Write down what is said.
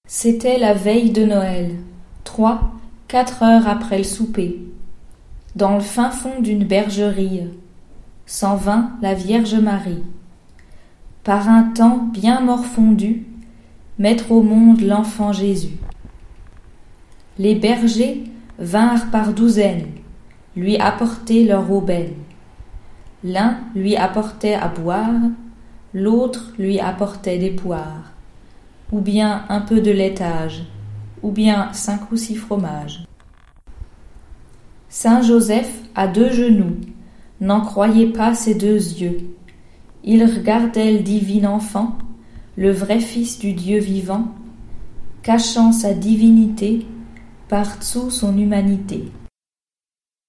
C'était la veille de Noël, 3-4 heures après le souper. Dans le fin fond d'une bergerie, s'en vint la Vierge Marie. Par un temps bien morfondu, mettre au monde l'enfant Jésus. Les bergers vinrent par douzaines, lui apporter leur aubaine. L'un lui apportait à boire, l'autre lui apportait des poires, ou bien un peu de laitage, ou bien 5 ou 6 fromages. Saint Joseph, à 2 genoux, n'en croyait pas ses 2 yeux. Il regardait le divin enfant, le vrai Fils du Dieu vivant, cachant sa divinité par-dessous son humanité.